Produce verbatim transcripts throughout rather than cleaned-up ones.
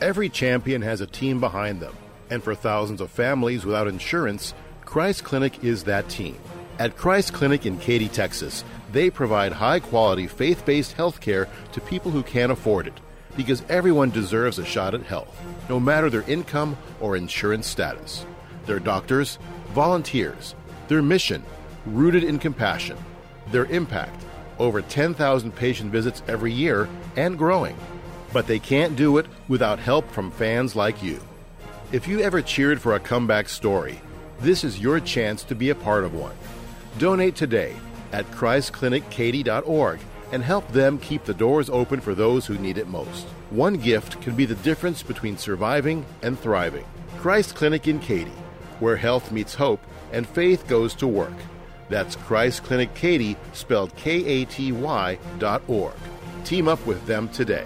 Every champion has a team behind them, and for thousands of families without insurance, Christ Clinic is that team. At Christ Clinic in Katy, Texas, they provide high-quality, faith-based health care to people who can't afford it, because everyone deserves a shot at health, no matter their income or insurance status. Their doctors, volunteers, their mission, rooted in compassion, their impact, over ten thousand patient visits every year and growing. But they can't do it without help from fans like you. If you ever cheered for a comeback story, this is your chance to be a part of one. Donate today at christ clinic katy dot org and help them keep the doors open for those who need it most. One gift can be the difference between surviving and thriving. Christ Clinic in Katy, where health meets hope and faith goes to work. That's Christ Clinic Katy, spelled K A T Y dot org. Team up with them today.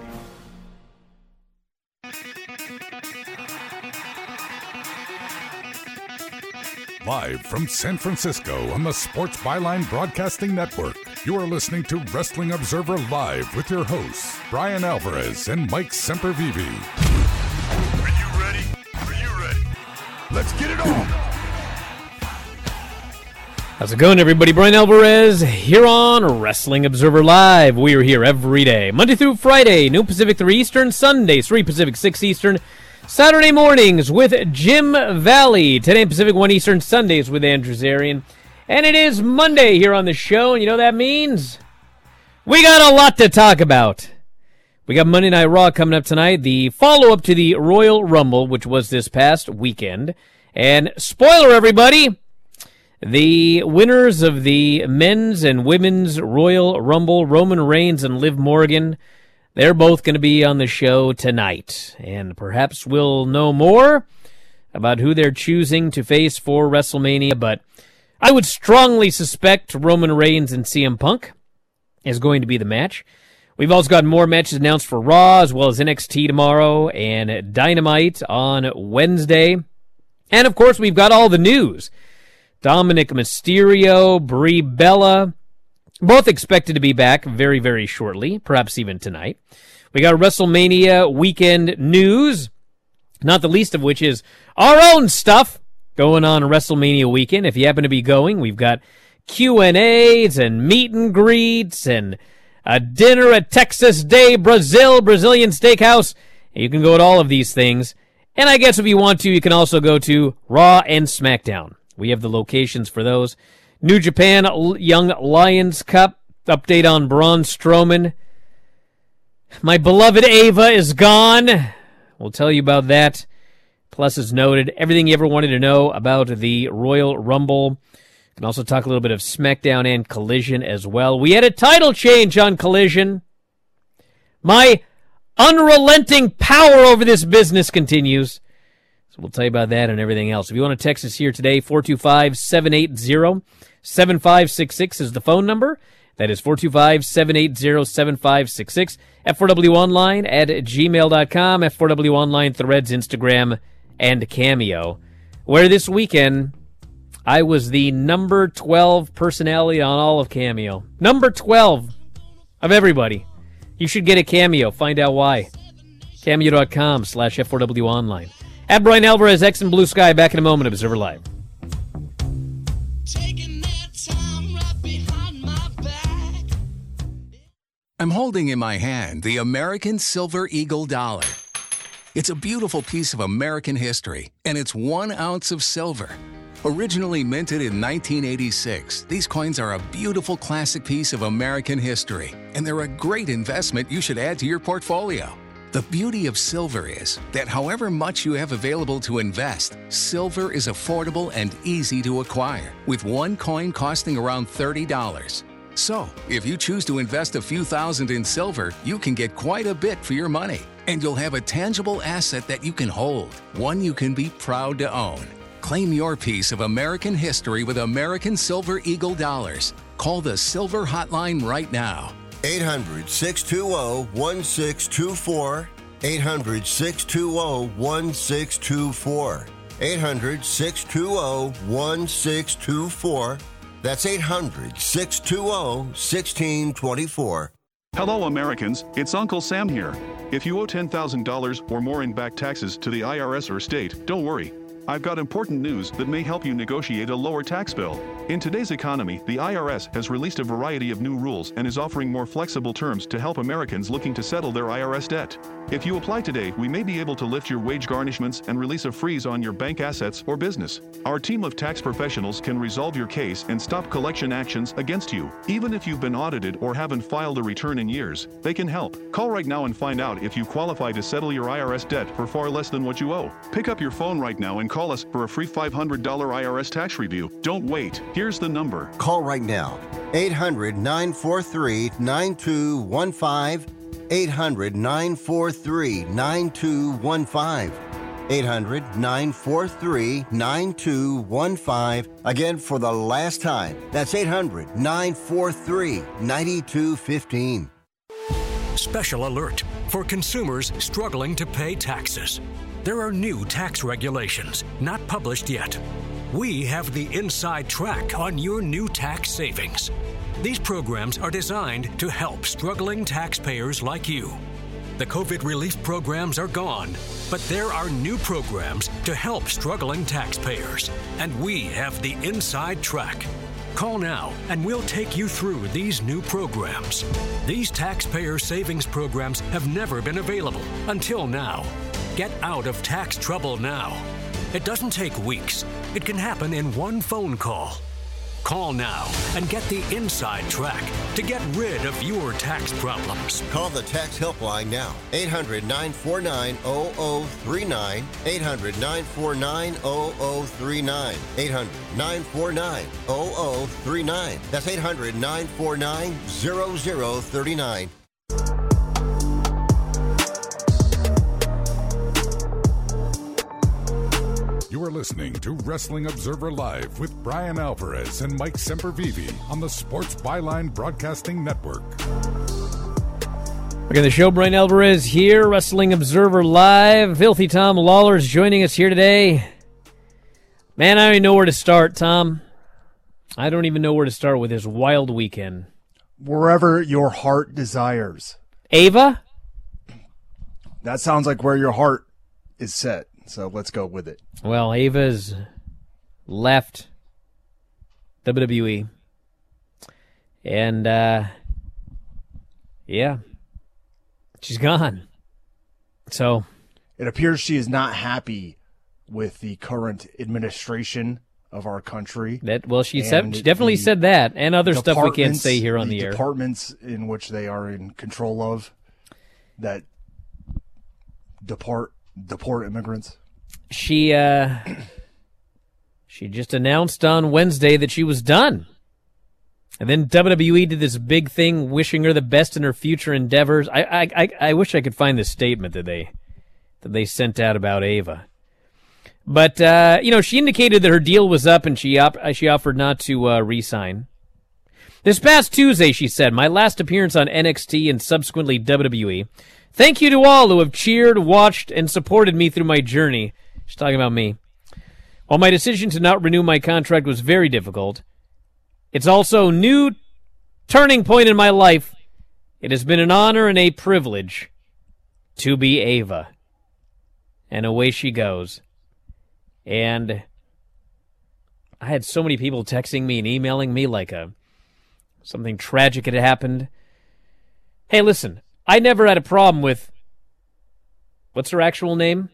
Live from San Francisco on the Sports Byline Broadcasting Network, you are listening to Wrestling Observer Live with your hosts, Brian Alvarez and Mike Sempervive. Are you ready? Are you ready? Let's get it on! How's it going, everybody? Brian Alvarez here on Wrestling Observer Live. We are here every day, Monday through Friday, noon Pacific, three Eastern, Sundays, three Pacific, six Eastern, Saturday mornings with Jim Valley, ten a.m. Pacific, one Eastern, Sundays with Andrew Zarian. And it is Monday here on the show, and you know what that means? We got a lot to talk about. We got Monday Night Raw coming up tonight, the follow-up to the Royal Rumble, which was this past weekend. And spoiler, everybody, the winners of the men's and women's Royal Rumble, Roman Reigns and Liv Morgan, they're both going to be on the show tonight, and perhaps we'll know more about who they're choosing to face for WrestleMania, but I would strongly suspect Roman Reigns and C M Punk is going to be the match. We've also got more matches announced for Raw, as well as N X T tomorrow, and Dynamite on Wednesday. And, of course, we've got all the news. Dominic Mysterio, Brie Bella, both expected to be back very, very shortly, perhaps even tonight. We got WrestleMania weekend news, not the least of which is our own stuff going on WrestleMania weekend. If you happen to be going, we've got Q and A's and meet and greets and a dinner at Texas Day Brazil, Brazilian Steakhouse. You can go to all of these things. And I guess if you want to, you can also go to Raw and SmackDown. We have the locations for those. New Japan Young Lions Cup. Update on Braun Strowman. My beloved Ava is gone. We'll tell you about that. Plus, as noted, everything you ever wanted to know about the Royal Rumble. You can also talk a little bit of SmackDown and Collision as well. We had a title change on Collision. My unrelenting power over this business continues. So we'll tell you about that and everything else. If you want to text us here today, four two five, seven eight zero, seven five six six is the phone number. That is four two five, seven eight zero, seven five six six. F four W Online at gmail dot com. F four W Online, Threads, Instagram, and Cameo. Where this weekend, I was the number twelve personality on all of Cameo. Number twelve of everybody. You should get a Cameo. Find out why. Cameo dot com slash F four W Online. At Brian Alvarez, X and Blue Sky. Back in a moment. Observer Live. I'm holding in my hand the American Silver Eagle dollar. It's a beautiful piece of American history, and it's one ounce of silver. Originally minted in nineteen eighty-six, these coins are a beautiful classic piece of American history, and they're a great investment you should add to your portfolio. The beauty of silver is that however much you have available to invest, silver is affordable and easy to acquire, with one coin costing around thirty dollars. So, if you choose to invest a few thousand in silver, you can get quite a bit for your money, and you'll have a tangible asset that you can hold, one you can be proud to own. Claim your piece of American history with American Silver Eagle dollars. Call the Silver Hotline right now. eight hundred, six two zero, one six two four. eight hundred, six two zero, one six two four. eight hundred, six two zero, one six two four. That's eight hundred, six two zero, one six two four. Hello, Americans. It's Uncle Sam here. If you owe ten thousand dollars or more in back taxes to the I R S or state, don't worry. I've got important news that may help you negotiate a lower tax bill. In today's economy, the I R S has released a variety of new rules and is offering more flexible terms to help Americans looking to settle their I R S debt. If you apply today, we may be able to lift your wage garnishments and release a freeze on your bank assets or business. Our team of tax professionals can resolve your case and stop collection actions against you. Even if you've been audited or haven't filed a return in years, they can help. Call right now and find out if you qualify to settle your I R S debt for far less than what you owe. Pick up your phone right now and call us for a free five hundred dollars I R S tax review. Don't wait. Here's the number. Call right now. eight hundred, nine four three, nine two one five. eight hundred, nine four three, nine two one five. eight hundred, nine four three, nine two one five. Again, for the last time, that's eight hundred, nine four three, nine two one five. Special alert for consumers struggling to pay taxes. There are new tax regulations, not published yet. We have the inside track on your new tax savings. These programs are designed to help struggling taxpayers like you. The COVID relief programs are gone, but there are new programs to help struggling taxpayers, and we have the inside track. Call now and we'll take you through these new programs. These taxpayer savings programs have never been available until now. Get out of tax trouble now. It doesn't take weeks. It can happen in one phone call. Call now and get the inside track to get rid of your tax problems. Call the tax helpline now. eight hundred, nine four nine, zero zero three nine. eight hundred, nine four nine, zero zero three nine. eight hundred, nine four nine, zero zero three nine. That's eight hundred, nine four nine, zero zero three nine. You are listening to Wrestling Observer Live with Brian Alvarez and Mike Sempervive on the Sports Byline Broadcasting Network. We're going to show Brian Alvarez here, Wrestling Observer Live. Filthy Tom Lawler is joining us here today. Man, I don't even know where to start, Tom. I don't even know where to start with this wild weekend. Wherever your heart desires. Ava? That sounds like where your heart is set. So let's go with it. Well, Ava's left W W E. And, uh, yeah, she's gone. So it appears she is not happy with the current administration of our country. That well, she said she definitely said that, and other stuff we can't say here on the, the air. Departments in which they are in control of that depart deport immigrants. She uh, she just announced on Wednesday that she was done. And then W W E did this big thing wishing her the best in her future endeavors. I I I, I wish I could find this statement that they that they sent out about Ava. But uh, you know, she indicated that her deal was up and she op- she offered not to uh, re-sign. This past Tuesday, she said, my last appearance on N X T and subsequently W W E. Thank you to all who have cheered, watched, and supported me through my journey. She's talking about me. While my decision to not renew my contract was very difficult, it's also a new turning point in my life. It has been an honor and a privilege to be Ava. And away she goes. And I had so many people texting me and emailing me like a something tragic had happened. Hey, listen, I never had a problem with, what's her actual name?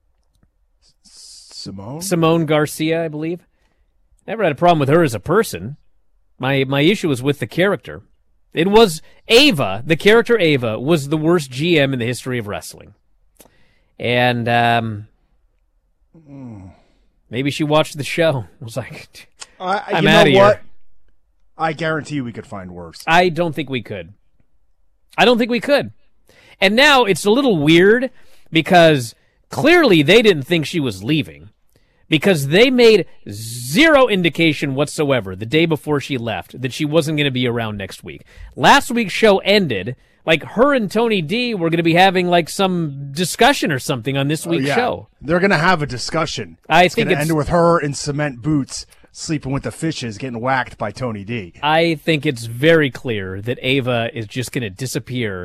Simone? Simone Garcia, I believe. Never had a problem with her as a person. My my issue was with the character. It was Ava, the character Ava, was the worst G M in the history of wrestling. And um, mm. maybe she watched the show. I was like, uh, I'm you out know of what? here. I guarantee we could find worse. I don't think we could. I don't think we could. And now it's a little weird because clearly they didn't think she was leaving. Because they made zero indication whatsoever the day before she left that she wasn't going to be around next week. Last week's show ended, like her and Tony D were going to be having like some discussion or something on this week's oh, yeah. show. They're going to have a discussion. I it's think going to it's end with her in cement boots, sleeping with the fishes, getting whacked by Tony D. I think it's very clear that Ava is just going to disappear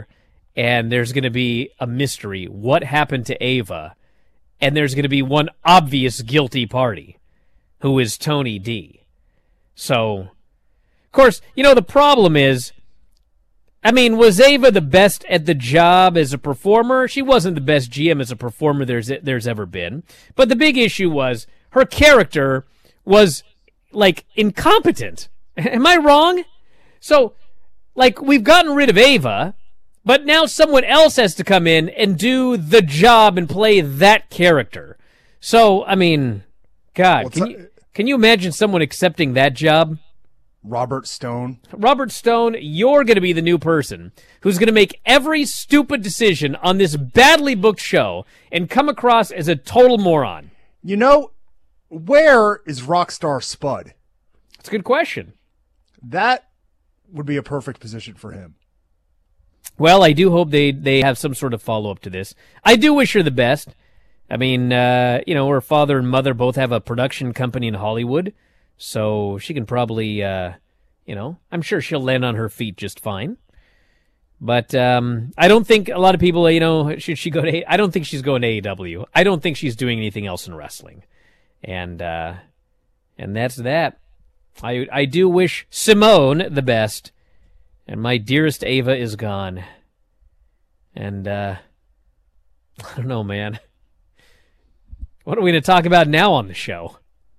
and there's going to be a mystery. What happened to Ava? And there's going to be one obvious guilty party, who is Tony D. So, of course, you know, the problem is, I mean, was Ava the best at the job as a performer? She wasn't the best G M as a performer there's there's ever been. But the big issue was her character was, like, incompetent. Am I wrong? So, like, we've gotten rid of Ava, but now someone else has to come in and do the job and play that character. So, I mean, God, What's can that? you, can you imagine someone accepting that job? Robert Stone. Robert Stone, you're going to be the new person who's going to make every stupid decision on this badly booked show and come across as a total moron. You know, where is Rockstar Spud? That's a good question. That would be a perfect position for him. Well, I do hope they, they have some sort of follow-up to this. I do wish her the best. I mean, uh, you know, her father and mother both have a production company in Hollywood, so she can probably, uh, you know, I'm sure she'll land on her feet just fine. But um, I don't think a lot of people, you know, should she go to, I don't think she's going to A E W. I don't think she's doing anything else in wrestling. And uh, and that's that. I I do wish Simone the best, and my dearest Ava is gone. And uh, I don't know, man. What are we going to talk about now on the show?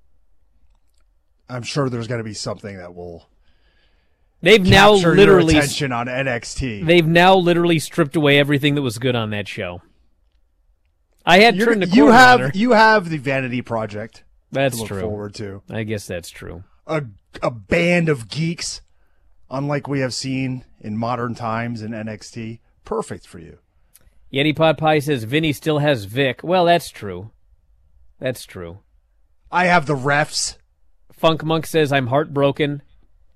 I'm sure there's going to be something that will They've now capture literally your attention on N X T. They've now literally stripped away everything that was good on that show. I had You're, turned the you corner have on her. you have the Vanity Project. That's to look true. Forward to I guess that's true. a a band of geeks, unlike we have seen in modern times in N X T. Perfect for you. Yeti Pot Pie says Vinny still has Vic. Well, that's true. That's true. I have the refs. Funk Monk says I'm heartbroken.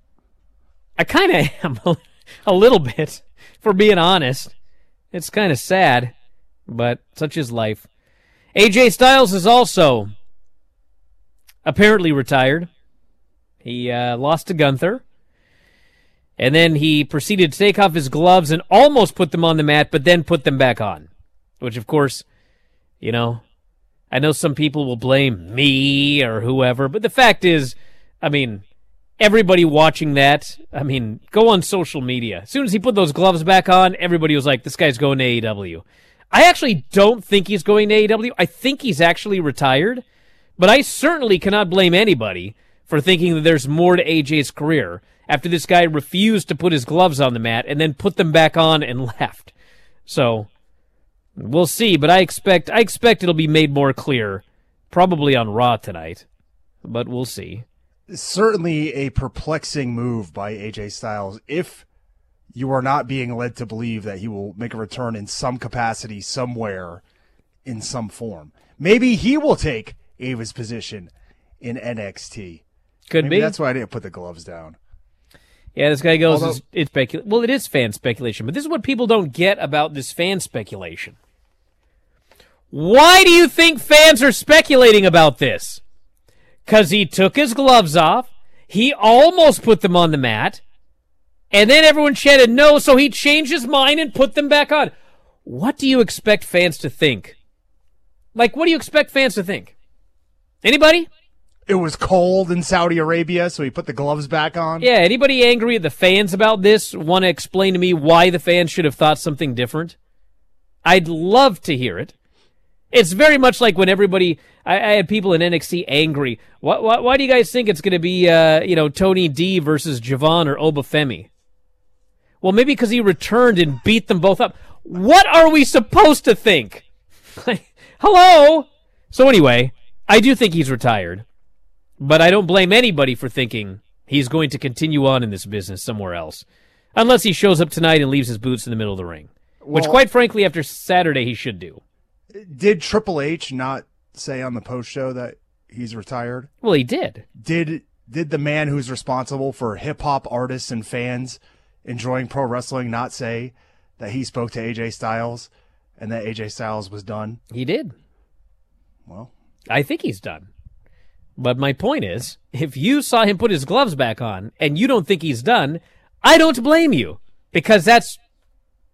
I kind of am a, a little bit, for being honest. It's kind of sad, but such is life. A J Styles is also apparently retired. He uh, lost to Gunther. And then he proceeded to take off his gloves and almost put them on the mat, but then put them back on. Which, of course, you know, I know some people will blame me or whoever, but the fact is, I mean, everybody watching that, I mean, go on social media. As soon as he put those gloves back on, everybody was like, this guy's going to A E W. I actually don't think he's going to A E W. I think he's actually retired, but I certainly cannot blame anybody for thinking that there's more to A J's career after this guy refused to put his gloves on the mat and then put them back on and left. So, we'll see, but I expect I expect it'll be made more clear, probably on Raw tonight, but we'll see. Certainly a perplexing move by A J Styles if you are not being led to believe that he will make a return in some capacity somewhere in some form. Maybe he will take Ava's position in N X T. Could Maybe be. That's why I didn't put the gloves down. Yeah, this guy goes, Although- it's, it's specula- well, it is fan speculation, but this is what people don't get about this fan speculation. Why do you think fans are speculating about this? Because he took his gloves off, he almost put them on the mat, and then everyone chanted no, so he changed his mind and put them back on. What do you expect fans to think? Like, what do you expect fans to think? Anybody? It was cold in Saudi Arabia, so he put the gloves back on. Yeah, anybody angry at the fans about this want to explain to me why the fans should have thought something different? I'd love to hear it. It's very much like when everybody, I, I had people in N X T angry. Why, why, why do you guys think it's going to be, uh, you know, Tony D versus Javon or Obafemi? Well, maybe because he returned and beat them both up. What are we supposed to think? Hello? So anyway, I do think he's retired. But I don't blame anybody for thinking he's going to continue on in this business somewhere else. Unless he shows up tonight and leaves his boots in the middle of the ring. Which, Well- quite frankly, after Saturday, he should do. Did Triple H not say on the post show that he's retired? Well, he did. Did did the man who's responsible for hip hop artists and fans enjoying pro wrestling not say that he spoke to A J Styles and that A J Styles was done? He did. Well, I think he's done. But my point is, if you saw him put his gloves back on and you don't think he's done, I don't blame you. Because that's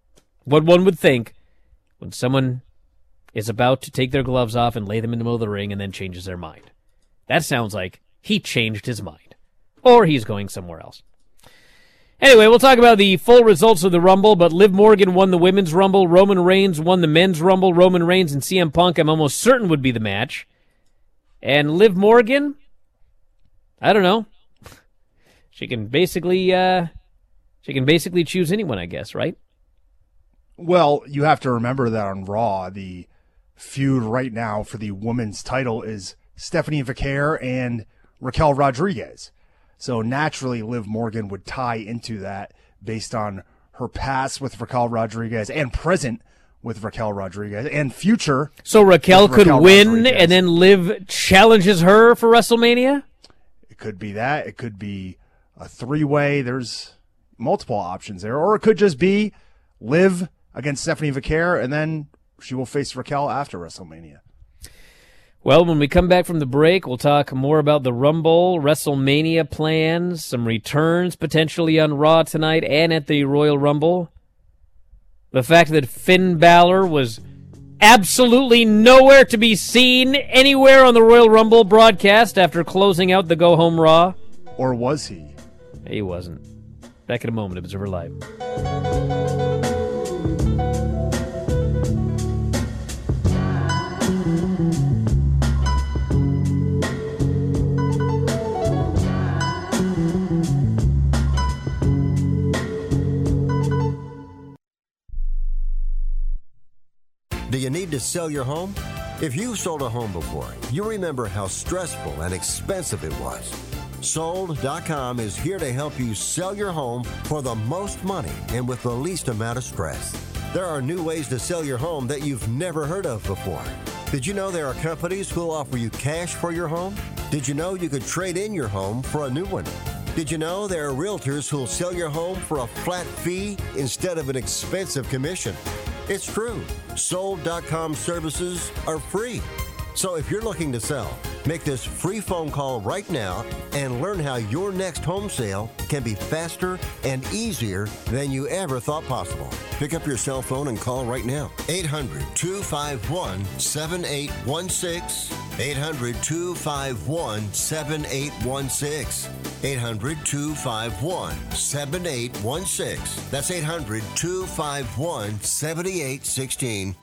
what one would think when someone is about to take their gloves off and lay them in the middle of the ring and then changes their mind. That sounds like he changed his mind. Or he's going somewhere else. Anyway, we'll talk about the full results of the Rumble, but Liv Morgan won the Women's Rumble, Roman Reigns won the Men's Rumble, Roman Reigns and C M Punk I'm almost certain would be the match. And Liv Morgan, I don't know. She can basically uh, she can basically choose anyone, I guess, right? Well, you have to remember that on Raw, the feud right now for the women's title is Stephanie Vaquer and Raquel Rodriguez. So naturally, Liv Morgan would tie into that based on her past with Raquel Rodriguez and present with Raquel Rodriguez and future. So Raquel could Raquel win Rodriguez. and then Liv challenges her for WrestleMania? It could be that. It could be a three-way. There's multiple options there. Or it could just be Liv against Stephanie Vaquer, and then she will face Raquel after WrestleMania. Well, when we come back from the break, we'll talk more about the Rumble, WrestleMania plans, some returns potentially on Raw tonight and at the Royal Rumble. The fact that Finn Balor was absolutely nowhere to be seen anywhere on the Royal Rumble broadcast after closing out the Go Home Raw. Or was he? He wasn't. Back in a moment, Observer Live. Do you need to sell your home? If you've sold a home before, you remember how stressful and expensive it was. Sold dot com is here to help you sell your home for the most money and with the least amount of stress. There are new ways to sell your home that you've never heard of before. Did you know there are companies who'll offer you cash for your home? Did you know you could trade in your home for a new one? Did you know there are realtors who'll sell your home for a flat fee instead of an expensive commission? It's true. Sold dot com services are free. So if you're looking to sell, make this free phone call right now and learn how your next home sale can be faster and easier than you ever thought possible. Pick up your cell phone and call right now. eight hundred, two five one, seven eight one six. eight hundred, two five one, seven eight one six. eight hundred, two five one, seven eight one six. That's eight hundred, two five one, seven eight one six.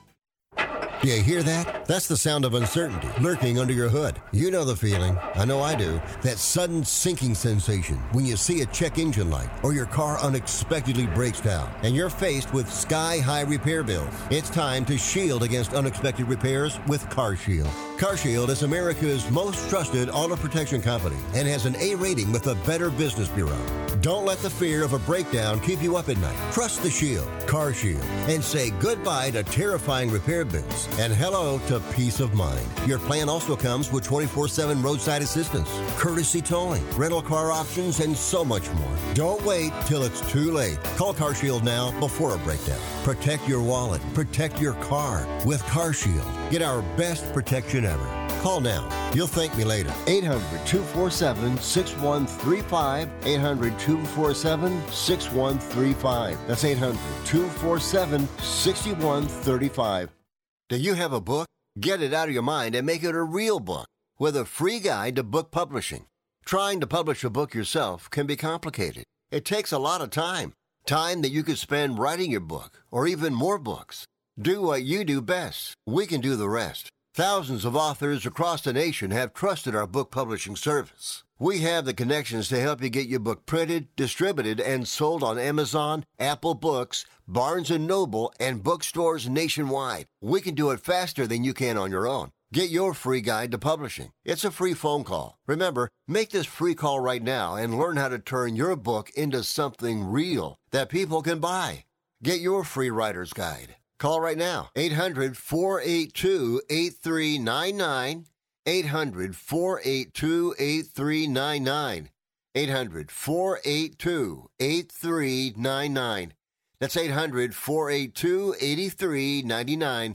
You hear that? That's the sound of uncertainty lurking under your hood. You know the feeling. I know I do. That sudden sinking sensation when you see a check engine light or your car unexpectedly breaks down and you're faced with sky-high repair bills. It's time to shield against unexpected repairs with CarShield. CarShield is America's most trusted auto protection company and has an A rating with the Better Business Bureau. Don't let the fear of a breakdown keep you up at night. Trust the Shield, CarShield, and say goodbye to terrifying repair bills and hello to peace of mind. Your plan also comes with twenty-four seven roadside assistance, courtesy towing, rental car options, and so much more. Don't wait till it's too late. Call CarShield now before a breakdown. Protect your wallet. Protect your car with CarShield. Get our best protection ever. Call now. You'll thank me later. eight hundred, two four seven, six one three five. eight hundred, two four seven, six one three five. That's eight hundred, two four seven, six one three five. Do you have a book? Get it out of your mind and make it a real book with a free guide to book publishing. Trying to publish a book yourself can be complicated. It takes a lot of time. Time that you could spend writing your book or even more books. Do what you do best. We can do the rest. Thousands of authors across the nation have trusted our book publishing service. We have the connections to help you get your book printed, distributed, and sold on Amazon, Apple Books, Barnes and Noble, and bookstores nationwide. We can do it faster than you can on your own. Get your free guide to publishing. It's a free phone call. Remember, make this free call right now and learn how to turn your book into something real that people can buy. Get your free writer's guide. Call right now, eight hundred, four eight two, eight three nine nine, eight hundred, four eight two, eight three nine nine, eight hundred, four eight two, eight three nine nine. That's eight hundred, four eight two, eight three nine nine.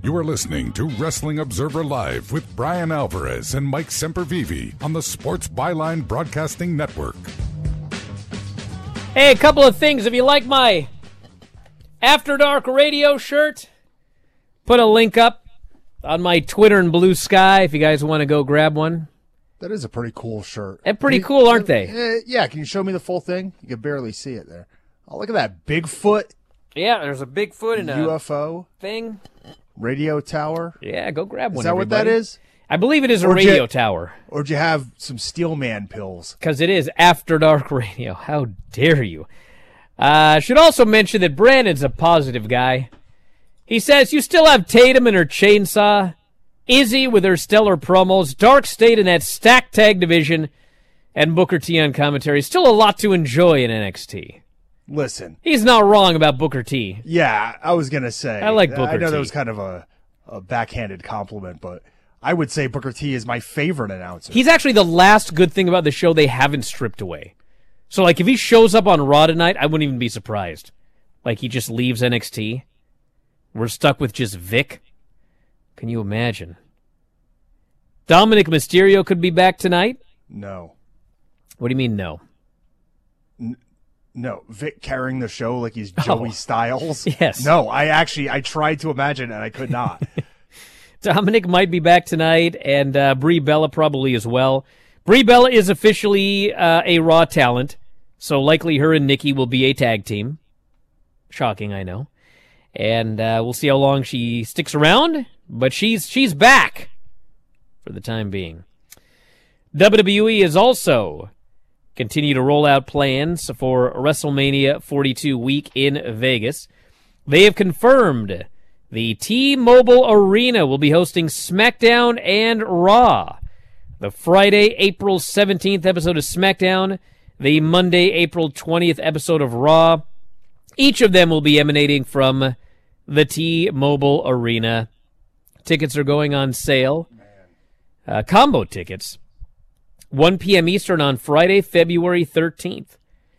You are listening to Wrestling Observer Live with Brian Alvarez and Mike Sempervive on the Sports Byline Broadcasting Network. Hey, a couple of things. If you like my After Dark radio shirt, put a link up on my Twitter and Blue Sky if you guys want to go grab one. That is a pretty cool shirt. And pretty you, cool, aren't they? Uh, yeah, can you show me the full thing? You can barely see it there. Oh, look at that Bigfoot. Yeah, there's a Bigfoot and a U F O thing. Radio tower. Yeah, go grab one. Is that everybody. what that is? I believe it is a Or radio you, tower. Or do you have some Steelman pills? Because it is After Dark Radio. How dare you? I uh, should also mention that Brandon's a positive guy. He says, you still have Tatum and her chainsaw, Izzy with her stellar promos, Dark State in that stacked tag division, and Booker T on commentary. Still a lot to enjoy in N X T. Listen. He's not wrong about Booker T. Yeah, I was going to say. I like Booker T. I know T. that was kind of a, a backhanded compliment, but I would say Booker T is my favorite announcer. He's actually the last good thing about the show they haven't stripped away. So, like, if he shows up on Raw tonight, I wouldn't even be surprised. Like, he just leaves N X T. We're stuck with just Vic. Can you imagine? Dominic Mysterio could be back tonight? No. What do you mean, no? N- no. Vic carrying the show like he's Joey oh. Styles? Yes. No, I actually, I tried to imagine and I could not. Dominic might be back tonight, and uh, Brie Bella probably as well. Brie Bella is officially uh, a Raw talent, so likely her and Nikki will be a tag team. Shocking, I know. And uh, we'll see how long she sticks around, but she's she's back for the time being. W W E is also continue to roll out plans for WrestleMania forty-two week in Vegas. They have confirmed the T-Mobile Arena will be hosting SmackDown and Raw. The Friday, April seventeenth episode of SmackDown, the Monday, April twentieth episode of Raw. Each of them will be emanating from the T-Mobile Arena. Tickets are going on sale. Uh, combo tickets. one p.m. Eastern on Friday, February thirteenth.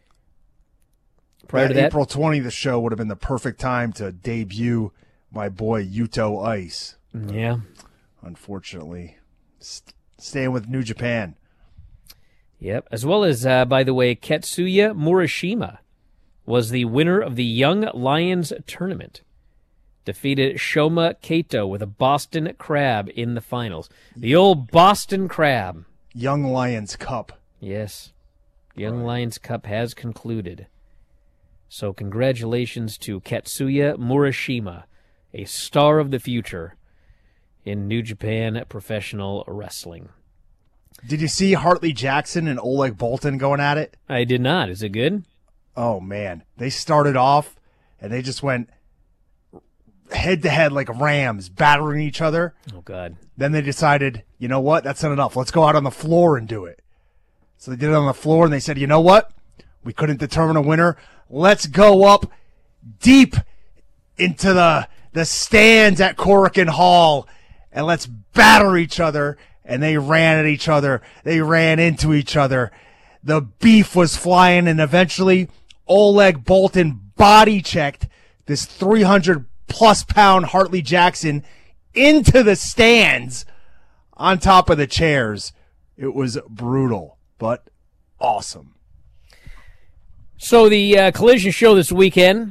Prior yeah, to that, April twentieth, the show would have been the perfect time to debut my boy Yuto Ice. Yeah. Unfortunately, st- staying with New Japan. Yep. As well as, uh, by the way, Katsuya Murashima was the winner of the Young Lions tournament. Defeated Shoma Kato with a Boston Crab in the finals. The old Boston Crab. Young Lions Cup. Yes. Young right. Lions Cup has concluded. So congratulations to Katsuya Murashima, a star of the future in New Japan Professional Wrestling. Did you see Hartley Jackson and Oleg Boltin going at it? I did not. Is it good? Oh, man. They started off, and they just went head-to-head like rams, battering each other. Oh, God. Then they decided, you know what? That's not enough. Let's go out on the floor and do it. So they did it on the floor, and they said, you know what? We couldn't determine a winner. Let's go up deep into the the stands at Korakuen Hall, and let's batter each other. And they ran at each other. They ran into each other. The beef was flying, and eventually Oleg Boltin body-checked this three hundred plus pound Hartley Jackson into the stands on top of the chairs. It was brutal, but awesome. So the uh, Collision show this weekend,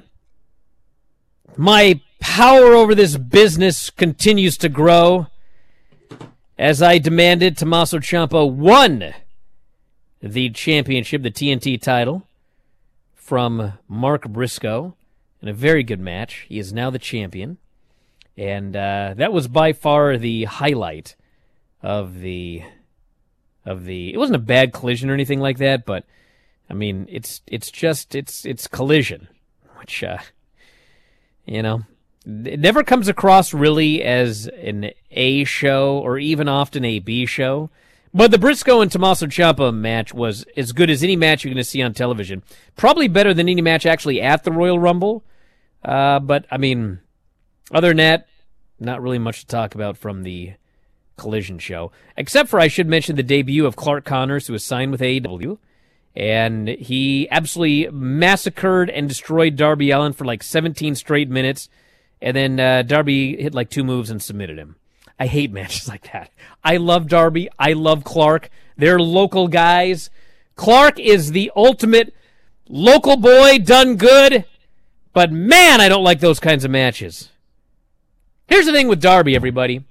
my power over this business continues to grow. As I demanded, Tommaso Ciampa won the championship, the T N T title, from Mark Briscoe in a very good match. He is now the champion. And uh, that was by far the highlight of the of the. It wasn't a bad collision or anything like that, but I mean, it's it's just it's it's collision, which uh, you know, it never comes across really as an A show or even often a B show. But the Briscoe and Tommaso Ciampa match was as good as any match you're going to see on television. Probably better than any match actually at the Royal Rumble. Uh, but I mean, other than that, not really much to talk about from the Collision show. Except for I should mention the debut of Clark Connors, who was signed with A E W. And he absolutely massacred and destroyed Darby Allin for like seventeen straight minutes. And then uh, Darby hit like two moves and submitted him. I hate matches like that. I love Darby. I love Clark. They're local guys. Clark is the ultimate local boy done good. But man, I don't like those kinds of matches. Here's the thing with Darby, everybody.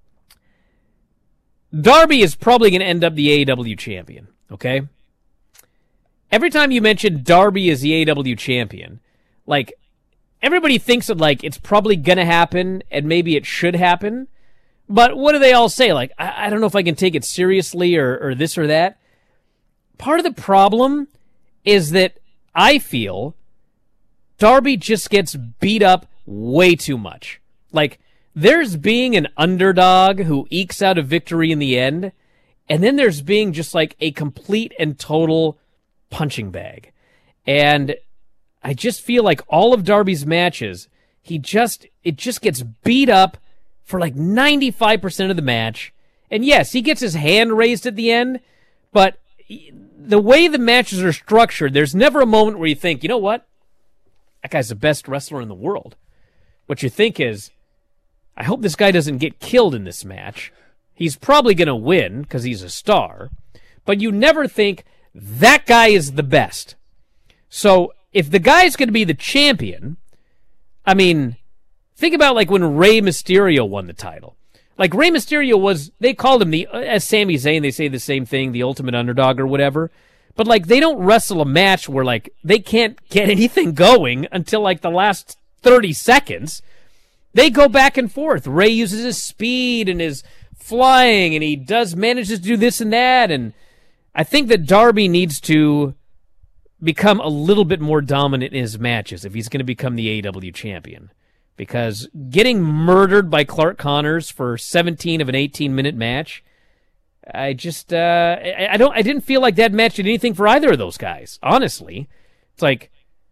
Darby is probably going to end up the A E W champion, okay? Every time you mention Darby as the A E W champion, like, everybody thinks that, like, it's probably going to happen and maybe it should happen. But what do they all say? Like, I, I don't know if I can take it seriously or, or this or that. Part of the problem is that I feel Darby just gets beat up way too much. Like, there's being an underdog who ekes out a victory in the end, and then there's being just like a complete and total punching bag. And I just feel like all of Darby's matches, he just, it just gets beat up for like ninety-five percent of the match. And yes, he gets his hand raised at the end, but the way the matches are structured, there's never a moment where you think, you know what? That guy's the best wrestler in the world. What you think is, I hope this guy doesn't get killed in this match. He's probably going to win because he's a star. But you never think, that guy is the best. So if the guy's going to be the champion, I mean, think about like when Rey Mysterio won the title. Like Rey Mysterio was, they called him the, as Sami Zayn, they say the same thing, the ultimate underdog or whatever. But like they don't wrestle a match where like they can't get anything going until like the last thirty seconds. They go back and forth. Rey uses his speed and his flying, and he does manages to do this and that. And I think that Darby needs to become a little bit more dominant in his matches if he's going to become the A E W champion. Because getting murdered by Clark Connors for seventeen of an eighteen-minute match, I just uh, I, I don't I didn't feel like that match did anything for either of those guys. Honestly, it's like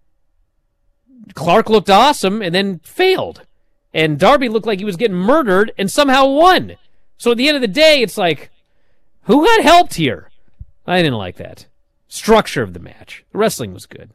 Clark looked awesome and then failed. And Darby looked like he was getting murdered and somehow won. So at the end of the day, it's like, who got helped here? I didn't like that. Structure of the match. The wrestling was good.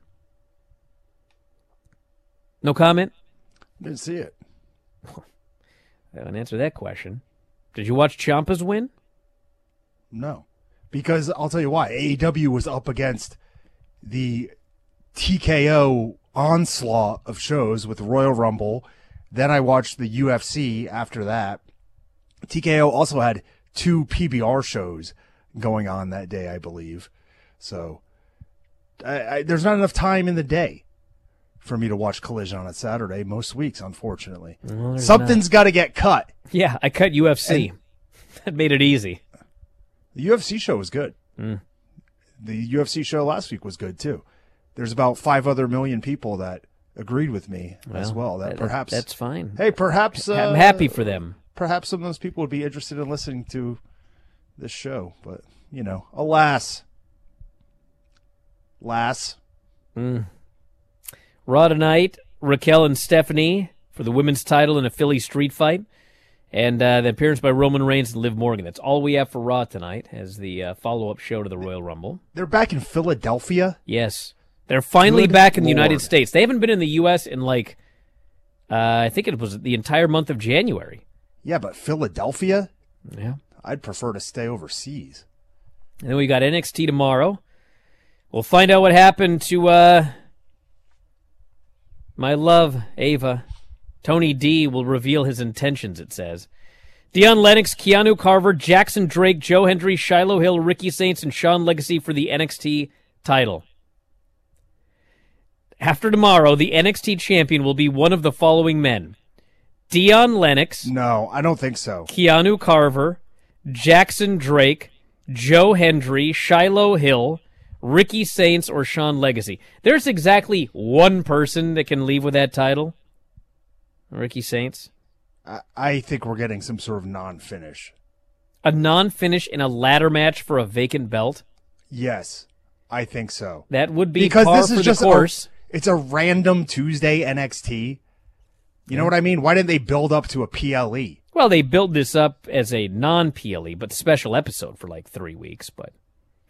No comment? Didn't see it. I haven't answered that question. Did you watch Ciampa's win? No. Because I'll tell you why. A E W was up against the T K O onslaught of shows with Royal Rumble. Then I watched the U F C after that. T K O also had two P B R shows going on that day, I believe. So I, I, there's not enough time in the day for me to watch Collision on a Saturday most weeks, unfortunately. Well, something's got to get cut. Yeah, I cut U F C. And that made it easy. The U F C show was good. Mm. The U F C show last week was good, too. There's about five other million people that agreed with me well, as well. That, that perhaps that's fine. Hey, perhaps uh, I'm happy for them. Perhaps some of those people would be interested in listening to this show, but you know, alas, lass. Mm. Raw tonight: Raquel and Stephanie for the women's title in a Philly street fight, and uh, the appearance by Roman Reigns and Liv Morgan. That's all we have for Raw tonight as the uh, follow-up show to the Royal Rumble. They're back in Philadelphia. Yes. They're finally Good back in the Lord. United States. They haven't been in the U S in, like, uh, I think it was the entire month of January. Yeah, but Philadelphia? Yeah. I'd prefer to stay overseas. And then we got N X T tomorrow. We'll find out what happened to uh, my love, Ava. Tony D will reveal his intentions, it says. Deion Lennox, Keanu Carver, Jackson Drake, Joe Hendry, Shiloh Hill, Ricky Saints, and Sean Legacy for the N X T title. After tomorrow, the N X T champion will be one of the following men. Deion Lennox. No, I don't think so. Keanu Carver, Jackson Drake, Joe Hendry, Shiloh Hill, Ricky Saints, or Sean Legacy. There's exactly one person that can leave with that title. Ricky Saints. I, I think we're getting some sort of non-finish. A non-finish in a ladder match for a vacant belt? Yes, I think so. That would be because par this is for just the course. A, it's a random Tuesday N X T. You know what I mean? Why didn't they build up to a P L E? Well, they built this up as a non-P L E, but special episode for like three weeks. But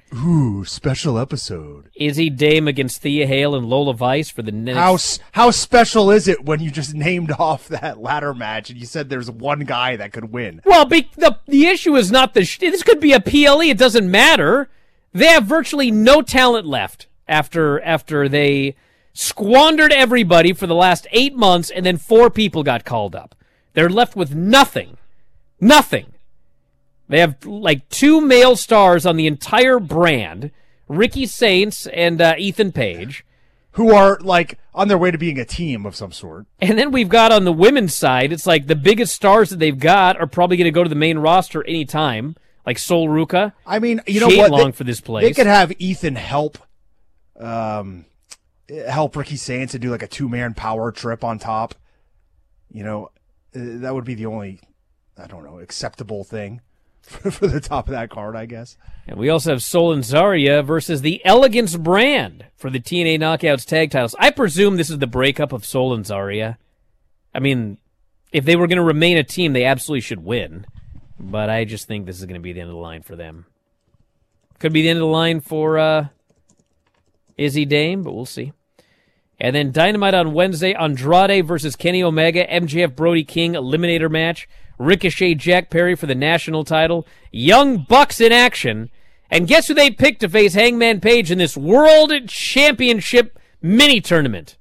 Ooh, special episode. Izzy Dame against Thea Hale and Lola Vice for the next... How, how special is it when you just named off that ladder match and you said there's one guy that could win? Well, be, the the issue is not the... Sh- this could be a P L E. It doesn't matter. They have virtually no talent left after after they squandered everybody for the last eight months and then four people got called up. They're left with nothing. Nothing. They have like two male stars on the entire brand, Ricky Saints and uh, Ethan Page. Who are like on their way to being a team of some sort. And then we've got on the women's side, it's like the biggest stars that they've got are probably going to go to the main roster anytime, like Sol Ruka. I mean, you know what? Long they, for this place. They could have Ethan help um, help Ricky Saints and do like a two-man power trip on top. You know, that would be the only, I don't know, acceptable thing. For the top of that card, I guess. And we also have Sol and Zarya versus the Elegance brand for the T N A Knockouts tag titles. I presume this is the breakup of Sol and Zarya. I mean, if they were going to remain a team, they absolutely should win. But I just think this is going to be the end of the line for them. Could be the end of the line for uh, Izzy Dame, but we'll see. And then Dynamite on Wednesday, Andrade versus Kenny Omega, M J F Brody King eliminator match. Ricochet Jack Perry for the national title. Young Bucks in action. And guess who they picked to face Hangman Page in this World Championship mini-tournament?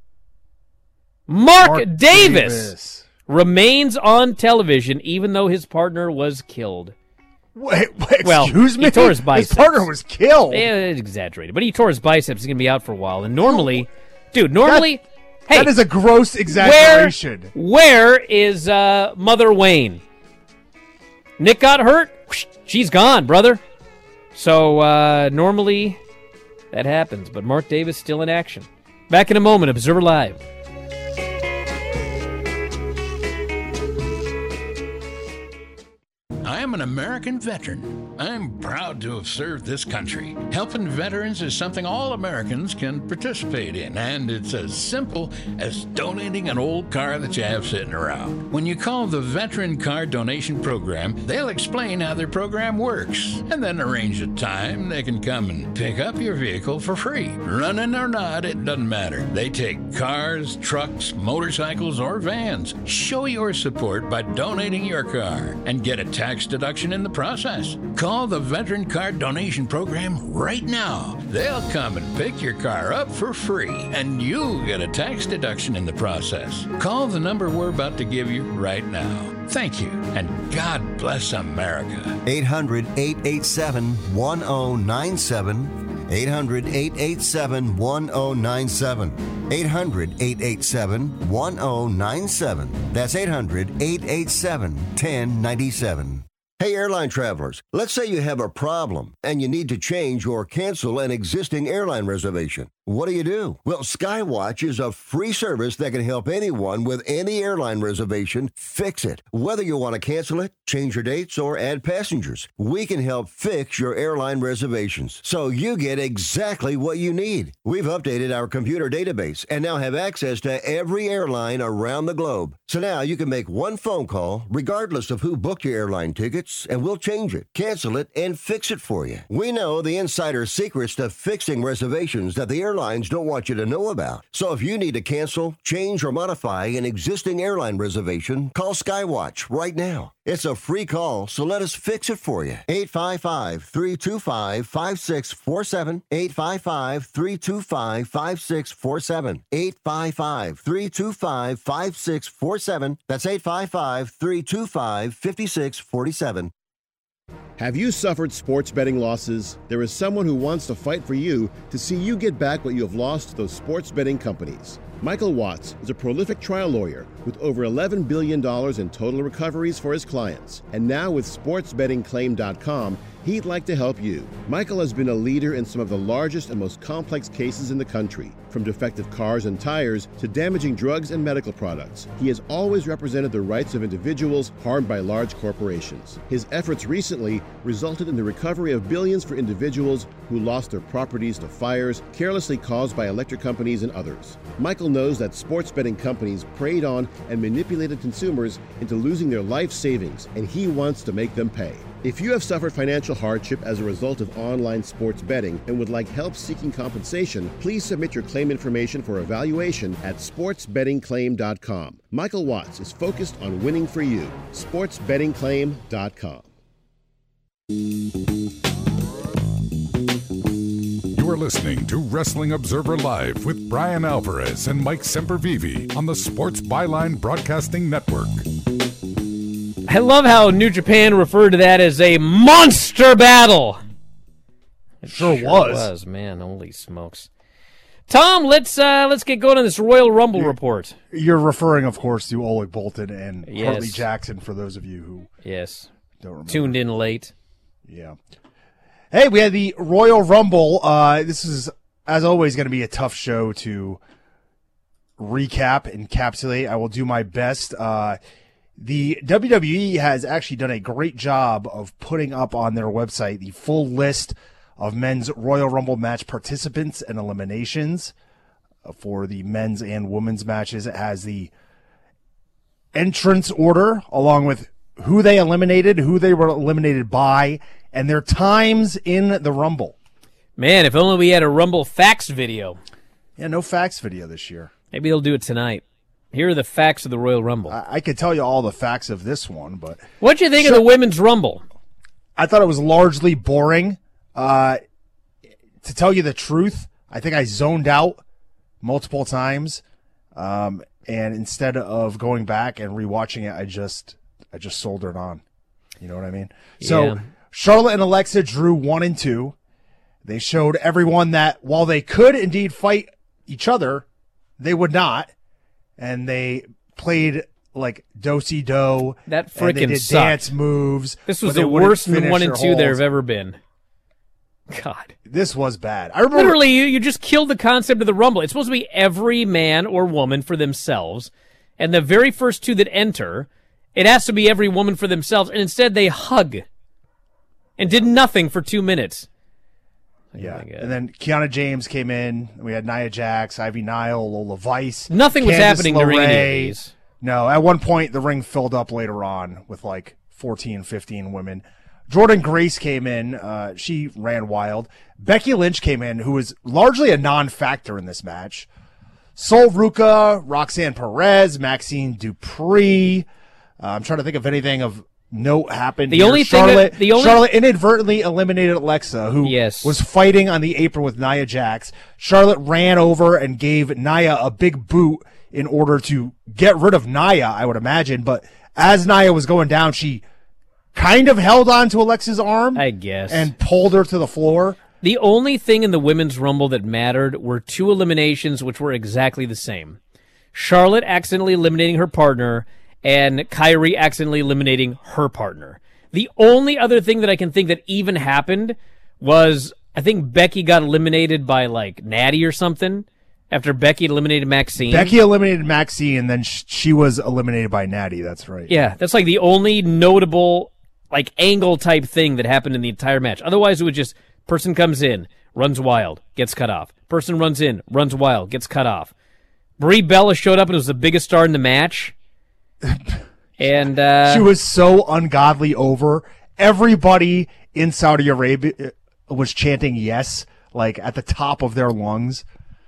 Mark, Mark Davis, Davis remains on television even though his partner was killed. Wait, wait well, excuse me? He tore his biceps. His partner was killed. Yeah, it's exaggerated. But he tore his biceps. He's going to be out for a while. And normally, dude, normally... That- Hey, that is a gross exaggeration. Where, where is uh, Mother Wayne? Nick got hurt? She's gone, brother. So uh, normally that happens, but Mark Davis still in action. Back in a moment, Observer Live. I am an American veteran. I'm proud to have served this country. Helping veterans is something all Americans can participate in, and it's as simple as donating an old car that you have sitting around. When you call the Veteran Car Donation Program, they'll explain how their program works, and then arrange a time they can come and pick up your vehicle for free. Running or not, it doesn't matter. They take cars, trucks, motorcycles, or vans. Show your support by donating your car and get a tax deduction in the process. Call the Veteran Car Donation Program right now. They'll come and pick your car up for free, and you'll get a tax deduction in the process. Call the number we're about to give you right now. Thank you, and God bless America. eight hundred, eight eight seven, one oh nine seven. eight hundred, eight eight seven, one oh nine seven. eight hundred, eight eight seven, one oh nine seven. That's eight hundred, eight eight seven, one oh nine seven. Hey, airline travelers, let's say you have a problem and you need to change or cancel an existing airline reservation. What do you do? Well, Skywatch is a free service that can help anyone with any airline reservation fix it. Whether you want to cancel it, change your dates, or add passengers, we can help fix your airline reservations so you get exactly what you need. We've updated our computer database and now have access to every airline around the globe. So now you can make one phone call regardless of who booked your airline tickets, and we'll change it, cancel it, and fix it for you. We know the insider secrets to fixing reservations that the airlines don't want you to know about. So if you need to cancel, change, or modify an existing airline reservation, call Skywatch right now. It's a free call, so let us fix it for you. eight five five, three two five, five six four seven. eight five five, three two five, five six four seven. eight five five, three two five, five six four seven. That's eight five five, three two five, five six four seven. Have you suffered sports betting losses? There is someone who wants to fight for you to see you get back what you have lost to those sports betting companies. Michael Watts is a prolific trial lawyer with over eleven billion dollars in total recoveries for his clients. And now with sports betting claim dot com, he'd like to help you. Michael has been a leader in some of the largest and most complex cases in the country, from defective cars and tires to damaging drugs and medical products. He has always represented the rights of individuals harmed by large corporations. His efforts recently resulted in the recovery of billions for individuals who lost their properties to fires carelessly caused by electric companies and others. Michael knows that sports betting companies preyed on and manipulated consumers into losing their life savings, and he wants to make them pay. If you have suffered financial hardship as a result of online sports betting and would like help seeking compensation, please submit your claim information for evaluation at sports betting claim dot com. Michael Watts is focused on winning for you. sports betting claim dot com. You are listening to Wrestling Observer Live with Brian Alvarez and Mike Sempervive on the Sports Byline Broadcasting Network. I love how New Japan referred to that as a monster battle. It sure, sure was. was, man. Holy smokes. Tom, let's uh, let's get going on this Royal Rumble you're, report. You're referring, of course, to Oleg Boltin and yes. Hartley Jackson, for those of you who yes don't remember. Tuned in late. Yeah. Hey, we had the Royal Rumble. Uh, this is, as always, going to be a tough show to recap, encapsulate. I will do my best. Uh, the W W E has actually done a great job of putting up on their website the full list of men's Royal Rumble match participants and eliminations for the men's and women's matches. It has the entrance order along with who they eliminated, who they were eliminated by, and their times in the Rumble. Man, if only we had a Rumble facts video. Yeah, no facts video this year. Maybe they'll do it tonight. Here are the facts of the Royal Rumble. I, I could tell you all the facts of this one, but... What'd you think sure. of the Women's Rumble? I thought it was largely boring. Uh, to tell you the truth, I think I zoned out multiple times, um, and instead of going back and rewatching it, I just I just soldered on. You know what I mean? Yeah. So Charlotte and Alexa drew one and two. They showed everyone that while they could indeed fight each other, they would not, and they played like do-si-do. That freaking and they did sucked. Dance moves. This was the worst one and two there have ever been. God. This was bad. I remember Literally, you, you just killed the concept of the Rumble. It's supposed to be every man or woman for themselves, and the very first two that enter, it has to be every woman for themselves, and instead they hug and did nothing for two minutes. Yeah, oh and then Kiana James came in. We had Nia Jax, Ivy Nile, Lola Vice. Nothing was Candice happening LeRae. during any of these. No, at one point the ring filled up later on with like fourteen, fifteen women. Jordan Grace came in. Uh, she ran wild. Becky Lynch came in, who was largely a non-factor in this match. Sol Ruca, Roxanne Perez, Maxine Dupree. Uh, I'm trying to think of anything of note happened. The here. only Charlotte, thing, that, the only Charlotte inadvertently eliminated Alexa, who yes. was fighting on the apron with Nia Jax. Charlotte ran over and gave Nia a big boot in order to get rid of Nia, I would imagine. But as Nia was going down, she kind of held on to Alexa's arm, I guess, and pulled her to the floor. The only thing in the Women's Rumble that mattered were two eliminations, which were exactly the same. Charlotte accidentally eliminating her partner, and Kyrie accidentally eliminating her partner. The only other thing that I can think that even happened was, I think Becky got eliminated by, like, Natty or something, after Becky eliminated Maxine. Becky eliminated Maxine, and then sh- she was eliminated by Natty, that's right. Yeah, that's like the only notable, like, angle-type thing that happened in the entire match. Otherwise, it was just, person comes in, runs wild, gets cut off. Person runs in, runs wild, gets cut off. Brie Bella showed up and was the biggest star in the match. And uh, she was so ungodly over. Everybody in Saudi Arabia was chanting yes, like at the top of their lungs.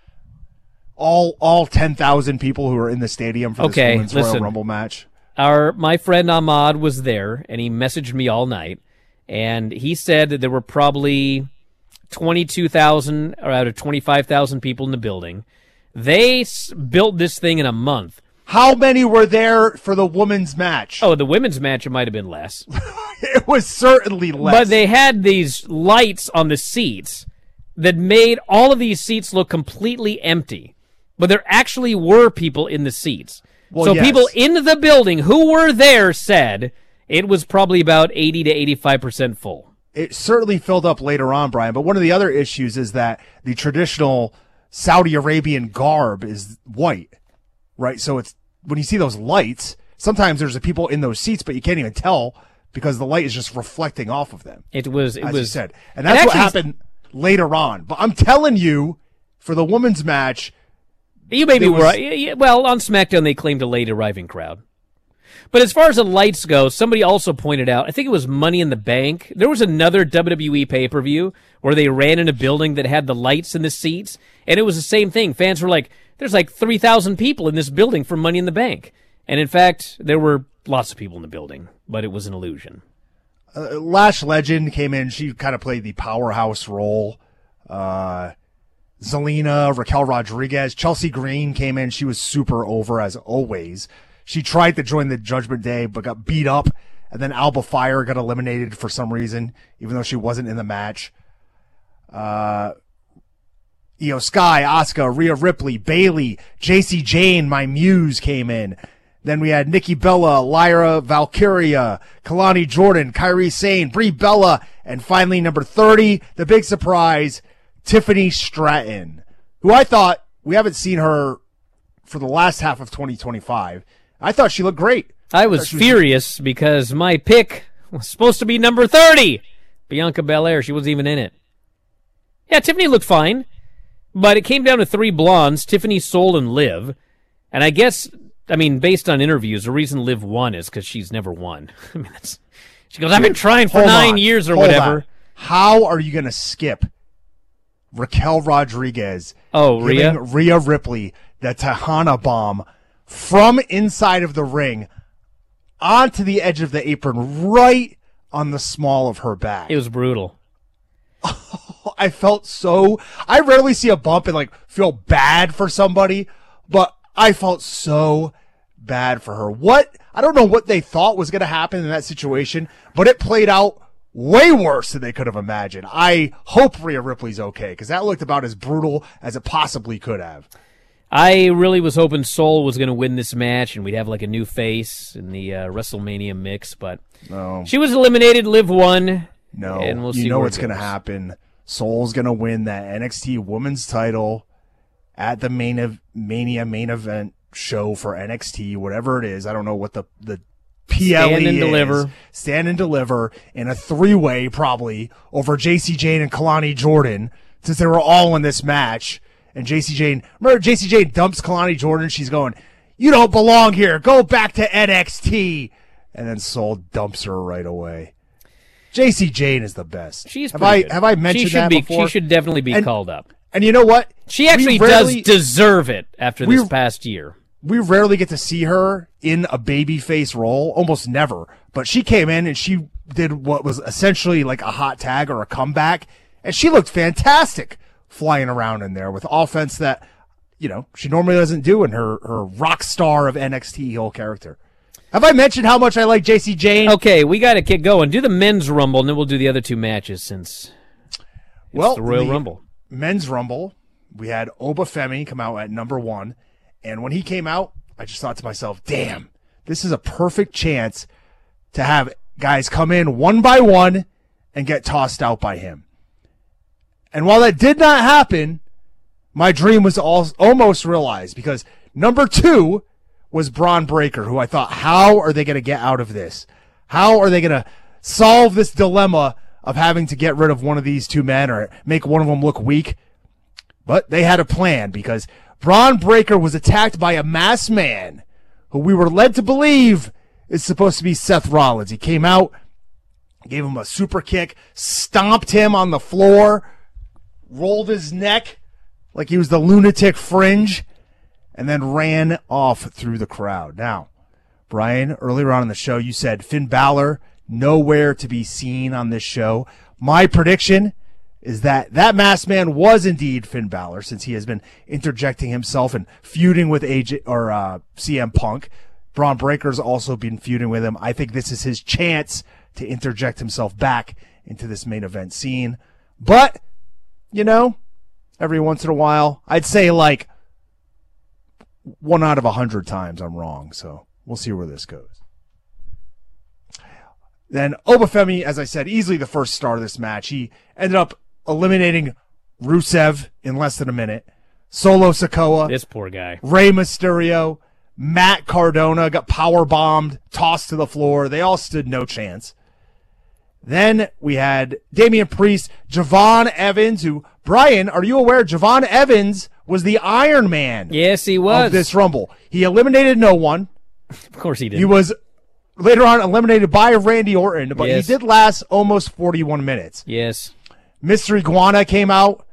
All all ten thousand people who were in the stadium for this okay, Women's listen, Royal Rumble match. Our my friend Ahmad was there, and he messaged me all night, and he said that there were probably twenty-two thousand out of twenty-five thousand people in the building. They s- built this thing in a month. How many were there for the women's match? Oh, the women's match, it might have been less. It was certainly less. But they had these lights on the seats that made all of these seats look completely empty. But there actually were people in the seats. Well, so yes. people in the building who were there said it was probably about eighty to eighty-five percent full. It certainly filled up later on, Brian. But one of the other issues is that the traditional Saudi Arabian garb is white. Right, so it's when you see those lights, sometimes there's people in those seats, but you can't even tell because the light is just reflecting off of them. It was, it as was you said, and that's what happened later on. But I'm telling you, for the women's match, you may be was, right. Well, on SmackDown they claimed a late arriving crowd. But as far as the lights go, somebody also pointed out, I think it was Money in the Bank, there was another W W E pay-per-view where they ran in a building that had the lights in the seats, and it was the same thing. Fans were like, there's like three thousand people in this building for Money in the Bank. And in fact, there were lots of people in the building, but it was an illusion. Uh, Lash Legend came in. She kind of played the powerhouse role. Uh, Zelina, Raquel Rodriguez, Chelsea Green came in. She was super over as always. She tried to join the Judgment Day, but got beat up. And then Alba Fire got eliminated for some reason, even though she wasn't in the match. Uh, Io Sky, Asuka, Rhea Ripley, Bayley, J C Jane, my muse came in. Then we had Nikki Bella, Lyra Valkyria, Kalani Jordan, Kairi Sane, Brie Bella, and finally number thirty, the big surprise, Tiffany Stratton, who I thought, we haven't seen her for the last half of twenty twenty-five. I thought she looked great. I was I furious was... because my pick was supposed to be number thirty, Bianca Belair. She wasn't even in it. Yeah, Tiffany looked fine, but it came down to three blondes, Tiffany, Soul, and Liv. And I guess, I mean, based on interviews, the reason Liv won is because she's never won. I mean, that's, she goes, I've been trying for Hold nine on. years or Hold whatever. On. How are you going to skip Raquel Rodriguez? Oh, Rhea? Rhea Ripley, the Tejana bomb from inside of the ring onto the edge of the apron, right on the small of her back. It was brutal. I felt so, I rarely see a bump and like feel bad for somebody, but I felt so bad for her. What, I don't know what they thought was going to happen in that situation, but it played out way worse than they could have imagined. I hope Rhea Ripley's okay, because that looked about as brutal as it possibly could have. I really was hoping Soul was going to win this match and we'd have like a new face in the uh, WrestleMania mix, but no. She was eliminated, Liv won. No, and we'll you see know where what's it going to goes. happen. Soul's going to win that N X T Women's title at the main of Mania main event show for N X T, whatever it is. I don't know what the, the P L E Stand and is. deliver. Stand and deliver in a three-way probably over J C Jane and Kalani Jordan, since they were all in this match. And J C Jane, remember J C Jane dumps Kalani Jordan. She's going, you don't belong here. Go back to N X T. And then Soul dumps her right away. J C Jane is the best. She's have I good. have I mentioned she should that be, before? She should definitely be and, called up. And you know what? She actually We rarely, does deserve it after we, this past year. We rarely get to see her in a babyface role, almost never. But she came in and she did what was essentially like a hot tag or a comeback, and she looked fantastic flying around in there with offense that, you know, she normally doesn't do in her, her rock star of N X T heel character. Have I mentioned how much I like J C Jane? Okay, we got to get going. Do the men's rumble, and then we'll do the other two matches since it's well, the Royal the Rumble. Men's Rumble, we had Obafemi come out at number one, and when he came out, I just thought to myself, damn, this is a perfect chance to have guys come in one by one and get tossed out by him. And while that did not happen, my dream was al- almost realized, because number two was Braun Breaker, who I thought, how are they going to get out of this? How are they going to solve this dilemma of having to get rid of one of these two men or make one of them look weak? But they had a plan, because Braun Breaker was attacked by a masked man who we were led to believe is supposed to be Seth Rollins. He came out, gave him a super kick, stomped him on the floor, rolled his neck like he was the lunatic Fringe, and then ran off through the crowd. Now, Brian, earlier on in the show, you said Finn Balor nowhere to be seen on this show. My prediction is that that masked man was indeed Finn Balor, since he has been interjecting himself and feuding with A J or uh, C M Punk. Braun Breaker's also been feuding with him. I think this is his chance to interject himself back into this main event scene. But, you know, every once in a while, I'd say like one out of a hundred times I'm wrong. So we'll see where this goes. Then Obafemi, as I said, easily the first star of this match. He ended up eliminating Rusev in less than a minute. Solo Sikoa. This poor guy. Rey Mysterio. Matt Cardona got power bombed, tossed to the floor. They all stood no chance. Then we had Damian Priest, Javon Evans, who, Brian, are you aware Javon Evans was the Iron Man? Yes, he was. Of this Rumble. He eliminated no one. Of course he did. He was later on eliminated by Randy Orton, but Yes. he did last almost forty-one minutes. Yes. Mister Iguana came out,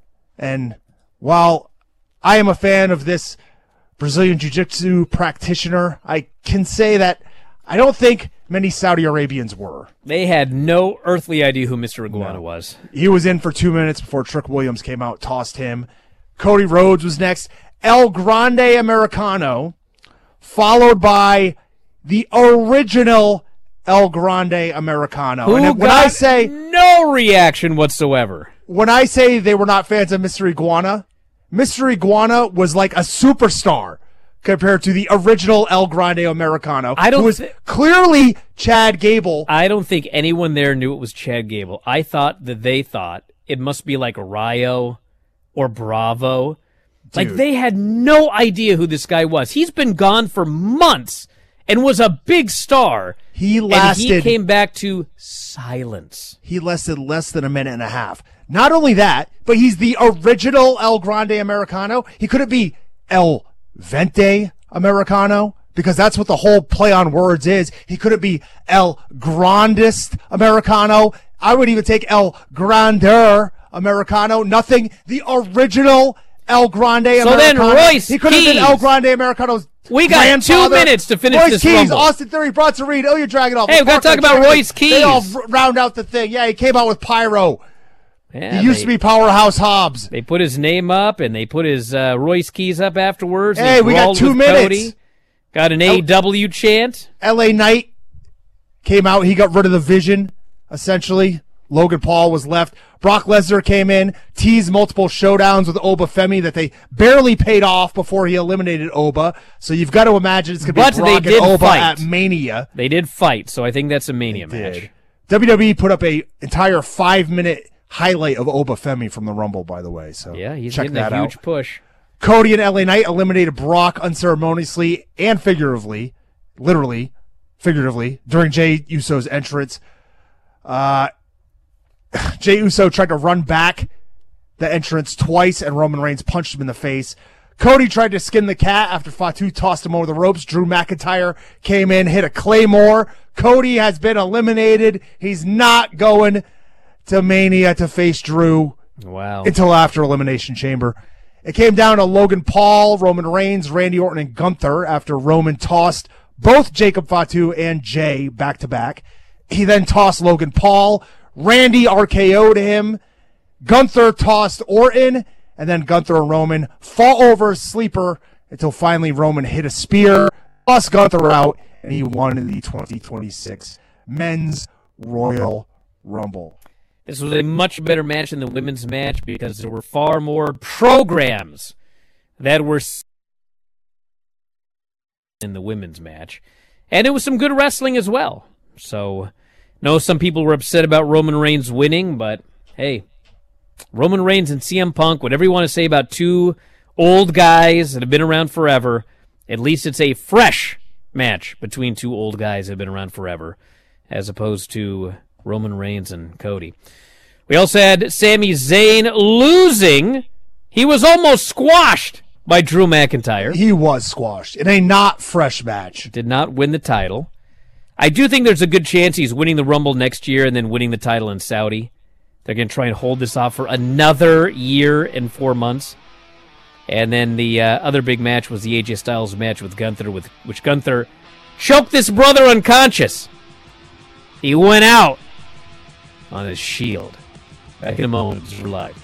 and while I am a fan of this Brazilian Jiu-Jitsu practitioner, I can say that I don't think many Saudi Arabians were. They had no earthly idea who Mister Iguana No. was. He was in for two minutes before Trick Williams came out, tossed him. Cody Rhodes was next. El Grande Americano, followed by the original El Grande Americano. Who and when got I say no reaction whatsoever. when I say they were not fans of Mister Iguana, Mister Iguana was like a superstar compared to the original El Grande Americano. I don't who was thi- clearly Chad Gable. I don't think anyone there knew it was Chad Gable. I thought that they thought it must be like Ryo or Bravo. Like Dude. they had no idea who this guy was. He's been gone for months and was a big star. He And lasted. he came back to silence. He lasted less than a minute and a half. Not only that, but he's the original El Grande Americano. He couldn't be El Vente Americano because that's what the whole play on words is. He couldn't be El Grandest Americano. I would even take El Grandeur Americano. Nothing. The original El Grande So then Americano. Royce he could have been Keys. El Grande Americano's We got grandfather. two minutes to finish Royce this Keys, Rumble. Austin Theory, Bronson Reed, Ilya Dragunov. Hey, we gotta talk about Royce They all Keys. r- round out the thing. Yeah, he came out with Pyro. Yeah, He used they, to be Powerhouse Hobbs. They put his name up and they put his uh, Royce Keys up afterwards. and Hey, he we got brawled two with minutes. Cody. Got an A E W chant. L A Knight came out. He got rid of the Vision, essentially. Logan Paul was left. Brock Lesnar came in, teased multiple showdowns with Oba Femi that they barely paid off before he eliminated Oba. So you've got to imagine it's going to be But Brock they did and Oba fight. at Mania. They did fight, so I think that's a Mania They match. did. W W E put up a entire five minute highlight of Oba Femi from the Rumble, by the way. So Yeah, he's check getting that a huge out. push. Cody and L A Knight eliminated Brock unceremoniously and figuratively, literally, figuratively, during Jey Uso's entrance. Uh, Jey Uso tried to run back the entrance twice, and Roman Reigns punched him in the face. Cody tried to skin the cat after Fatu tossed him over the ropes. Drew McIntyre came in, hit a Claymore. Cody has been eliminated. He's not going to Mania to face Drew Wow. until after Elimination Chamber. It came down to Logan Paul, Roman Reigns, Randy Orton, and Gunther after Roman tossed both Jacob Fatu and Jay back to back. He then tossed Logan Paul. Randy R K O'd him. Gunther tossed Orton, and then Gunther and Roman fought over a sleeper until finally Roman hit a spear, tossed Gunther out, and he won the twenty twenty-six Men's Royal Rumble. This was a much better match than the women's match because there were far more programs that were s- in the women's match. And it was some good wrestling as well. So, no, some people were upset about Roman Reigns winning, but hey, Roman Reigns and C M Punk, whatever you want to say about two old guys that have been around forever, at least it's a fresh match between two old guys that have been around forever, as opposed to Roman Reigns and Cody. We also had Sami Zayn losing. He was almost squashed by Drew McIntyre. He was squashed in a not fresh match. Did not win the title. I do think there's a good chance he's winning the Rumble next year and then winning the title in Saudi. They're going to try and hold this off for another year and four months. And then the uh, other big match was the A J Styles match with Gunther, with which Gunther choked this brother unconscious. He went out on his shield. Back in a moment, we're live.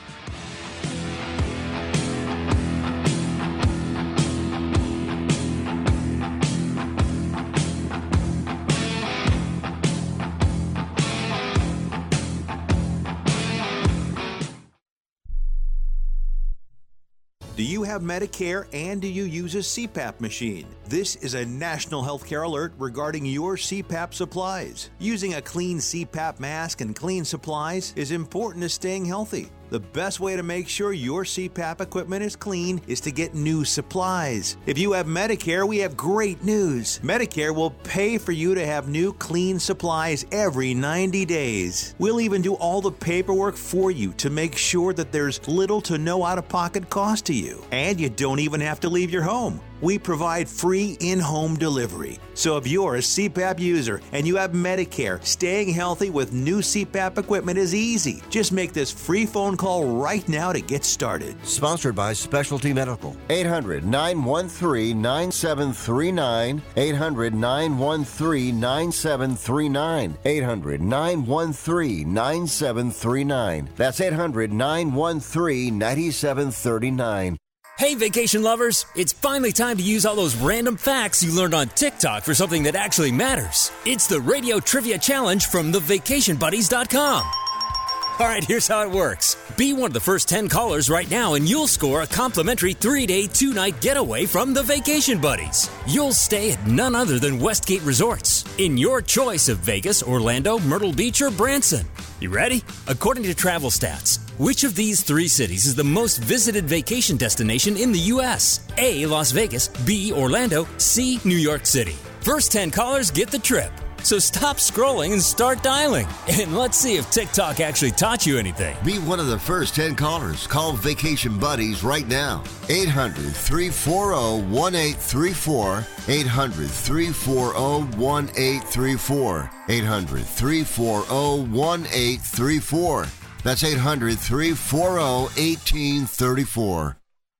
Do you have Medicare and do you use a C PAP machine? This is a national healthcare alert regarding your C PAP supplies. Using a clean C PAP mask and clean supplies is important to staying healthy. The best way to make sure your C PAP equipment is clean is to get new supplies. If you have Medicare, we have great news. Medicare will pay for you to have new clean supplies every ninety days. We'll even do all the paperwork for you to make sure that there's little to no out-of-pocket cost to you. And you don't even have to leave your home. we provide free in-home delivery. So if you're a C PAP user and you have Medicare, staying healthy with new C PAP equipment is easy. Just make this free phone call right now to get started. Sponsored by Specialty Medical. eight hundred, nine one three, nine seven three nine. eight hundred, nine one three, nine seven three nine. eight hundred, nine one three, nine seven three nine. That's eight hundred, nine one three, nine seven three nine. Hey, vacation lovers, it's finally time to use all those random facts you learned on TikTok for something that actually matters. It's the Radio Trivia Challenge from the vacation buddies dot com. All right, here's how it works. Be one of the first ten callers right now and you'll score a complimentary three-day, two-night getaway from the Vacation Buddies. You'll stay at none other than Westgate Resorts, in your choice of Vegas, Orlando, Myrtle Beach, or Branson. You ready? According to Travel Stats, which of these three cities is the most visited vacation destination in the U S? A, Las Vegas, B, Orlando, C, New York City. First ten callers get the trip. So stop scrolling and start dialing. And let's see if TikTok actually taught you anything. Be one of the first ten callers. Call Vacation Buddies right now. eight hundred, three four zero, one eight three four. eight hundred, three four zero, one eight three four. eight hundred, three four zero, one eight three four. That's eight hundred, three four zero, one eight three four.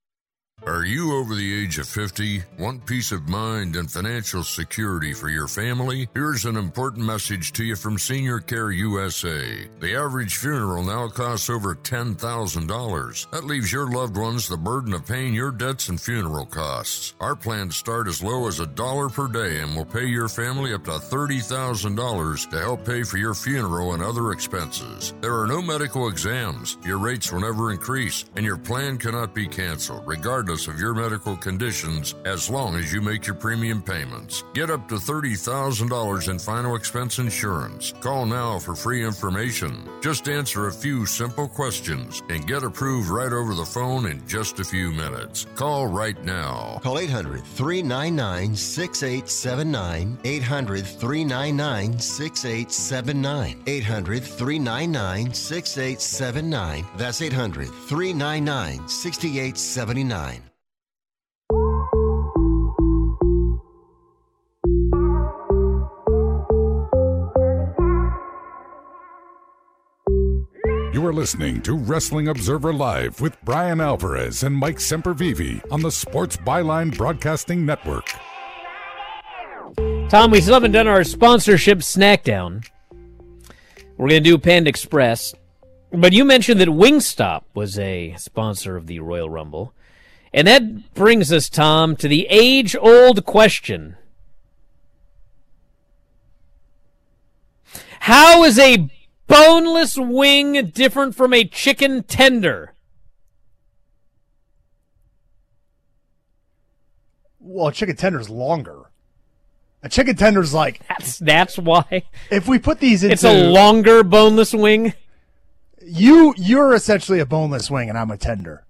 Are you over the age of fifty? Want peace of mind and financial security for your family? Here's an important message to you from Senior Care U S A. The average funeral now costs over ten thousand dollars. That leaves your loved ones the burden of paying your debts and funeral costs. Our plans start as low as a dollar per day and will pay your family up to thirty thousand dollars to help pay for your funeral and other expenses. There are no medical exams. Your rates will never increase, and your plan cannot be canceled, regardless of your medical conditions, as long as you make your premium payments. Get up to thirty thousand dollars in final expense insurance. Call now for free information. Just answer a few simple questions and get approved right over the phone in just a few minutes. Call right now. Call eight hundred, three nine nine, six eight seven nine. eight hundred, three nine nine, six eight seven nine. eight hundred, three nine nine, six eight seven nine. That's eight hundred, three nine nine, six eight seven nine. You are listening to Wrestling Observer Live with Brian Alvarez and Mike Sempervive on the Sports Byline Broadcasting Network. Tom, we still haven't done our sponsorship snack down. We're going to do Panda Express. But you mentioned that Wingstop was a sponsor of the Royal Rumble. And that brings us, Tom, to the age-old question. How is a boneless wing different from a chicken tender? Well, a chicken tender is longer. A chicken tender is like... That's, that's why. If we put these into... It's a longer boneless wing? You, you're essentially a boneless wing, and I'm a tender.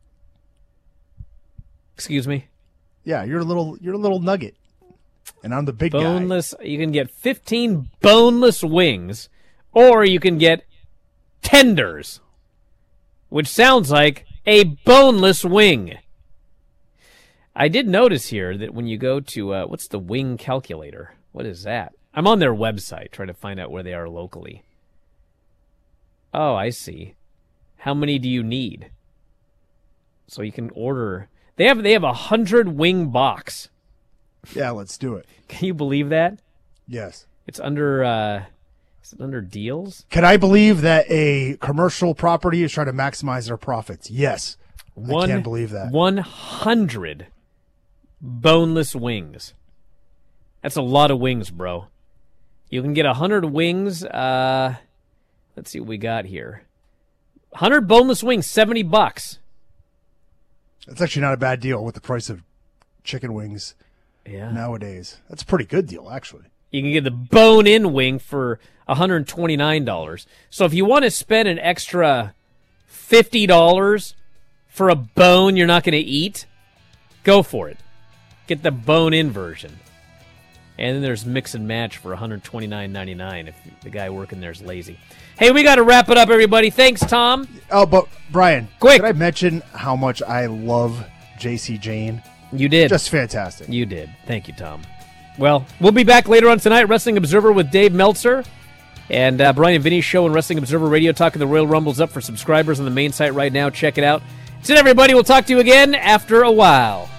Excuse me? Yeah, you're a little, you're a little nugget. And I'm the big boneless, guy. You can get fifteen boneless wings, or you can get tenders, which sounds like a boneless wing. I did notice here that when you go to, uh, what's the wing calculator? What is that? I'm on their website trying to find out where they are locally. Oh, I see. How many do you need? So you can order. They have they have a hundred wing box. Yeah, let's do it. Can you believe that? Yes. It's under, uh, is it under deals? Can I believe that a commercial property is trying to maximize their profits? Yes. One, I can't believe that. one hundred boneless wings. That's a lot of wings, bro. You can get one hundred wings. Uh, let's see what we got here. one hundred boneless wings, seventy bucks. That's actually not a bad deal with the price of chicken wings. Yeah. Nowadays. That's a pretty good deal, actually. You can get the bone-in wing for one hundred twenty-nine dollars. So if you want to spend an extra fifty dollars for a bone you're not going to eat, go for it. Get the bone-in version. And then there's mix and match for one hundred twenty-nine ninety-nine if the guy working there is lazy. Hey, we got to wrap it up, everybody. Thanks, Tom. Oh, but Brian, quick. Could I mention how much I love J C Jane? You did. Just fantastic. You did. Thank you, Tom. Well, we'll be back later on tonight, Wrestling Observer with Dave Meltzer. And uh, Brian and Vinny's show on Wrestling Observer Radio, talking the Royal Rumble's up for subscribers on the main site right now. Check it out. That's it, everybody. We'll talk to you again after a while.